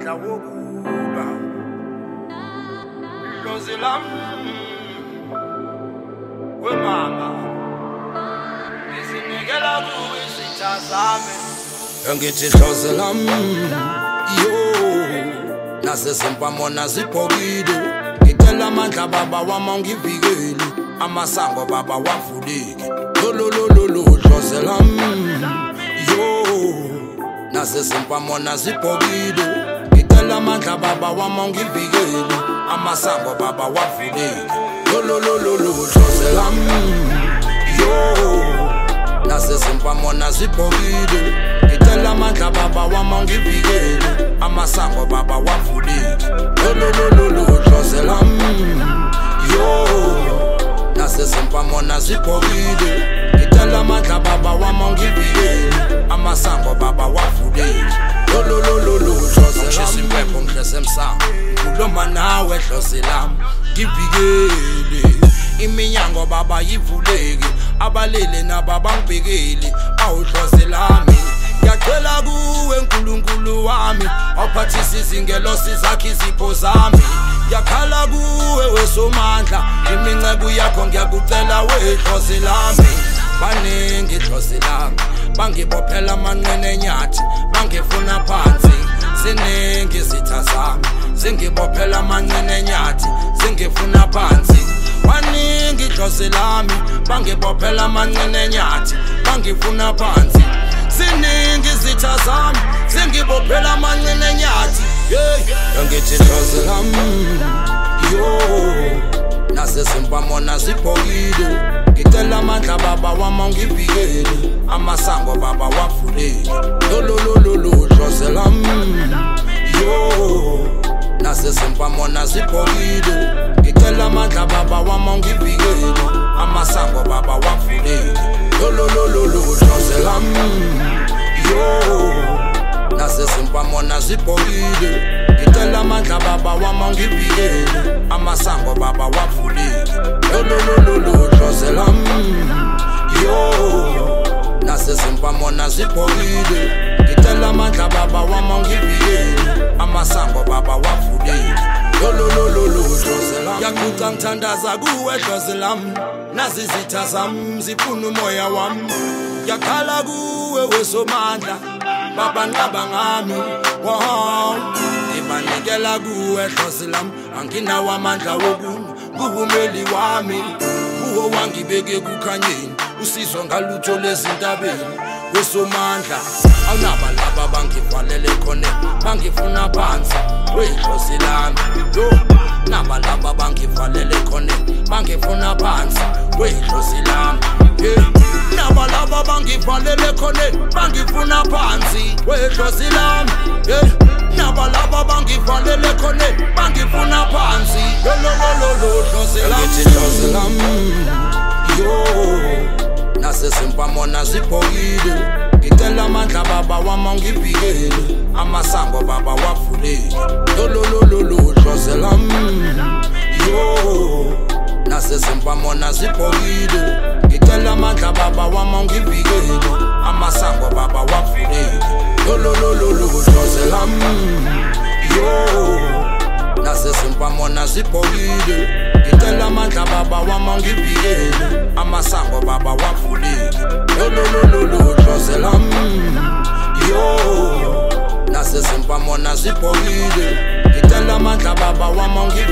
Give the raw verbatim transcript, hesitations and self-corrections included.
amandla wokulwa idlozi lami wemama ngizinikela kuwe izitha zami ngithi idlozi lami yo nasesimpamona ziphokile ngicela amandla baba wami ngivikele amasango baba wavuleke lo lo lo lo idlozi lami yo nasesimpamona ziphokile ngicela amandla baba wami ngivikele amasango baba wavuleke lo lo lo lo idlozi lami yo nasesimpamona ziphokile ngicela amandla baba wami ngivikele amasango baba wavuleke lo lo lo lo idlozi lami yo nasesimpamona ziphokile ngicela amandla baba wami ngivikele amasango baba wavuleke lo lo lo lo idlozi lami impepho ngihlese emsango kuloma nawe idlozi lami ngivikele iminyango baba yivuleke abalele nababangibhekeli awudlozi lami ngiyacela kuwe uNkulunkulu wami awuphathise izingelosi zakhe izipho zami ngiyakhala kuwe wesomandla iminceku yakho ngiyakucela wedlozi lami baningi idlozi lami bangibophela amanqene enyathi bangifuna phansi siningi izitha zami zingibophela amanqene enyathi zingifuna phansi baningi idlozi lami bangibophela amanqene enyathi bangifuna phansi siningi izitha zami zingibophela amanqene enyathi yeah ngithi idlozi lami yo nasesimpamona ziphokile ngicela amandla baba wami ngivikele amasango baba wavuleke lo lo lo lo idlozi lami yo nasesimpamona ziphokile ngicela amandla baba wami ngivikele amasango baba wavuleke lo lo lo lo idlozi lami yo nasesimpamona ziphokile ngicela amandla baba wami ngivikele amasango baba wavuleke lo lo lo idlozi lami yo nasesimpamona ziphokile ngicela amandla baba wami ngivikele amasango baba wavuleke lo lo lo idlozi lami yaquqa ngithandaza kuwe idlozi lami nazi izitha zami zifuna umoya wami yakhala kuwe wesomandla baba nqaba ngami wow ibanikela kuwe idlozi lami anginawo amandla wokulwa kuhumeli wami uwo wangibeke kukhanyeni usizo ngalutho lezintabeni wesomandla awunaba laba bangivalele khona bangifuna phansi wedlozi lami yo naba laba bangivalele khona bangifuna phansi wedlozi lami yeah naba laba bangivalele khona bangifuna phansi wedlozi lami yeah naba laba bangivalele khona bangifuna phansi lo lo lo lo idlozi lami yo nasesimpamona ziphokile ngicela amandla baba wami ngivikele amasango baba wavuleke lo lo lo lo idlozi lami yo nasesimpamona ziphokile ngicela amandla baba wami ngivikele amasango baba wavuleke lo lo lo idlozi lami yo nasesimpamona ziphokile ngicela amandla baba wami ngivikele amasango baba wavuleke lo lo lo idlozi lami yo nasesimpamona ziphokile ngicela amandla baba wami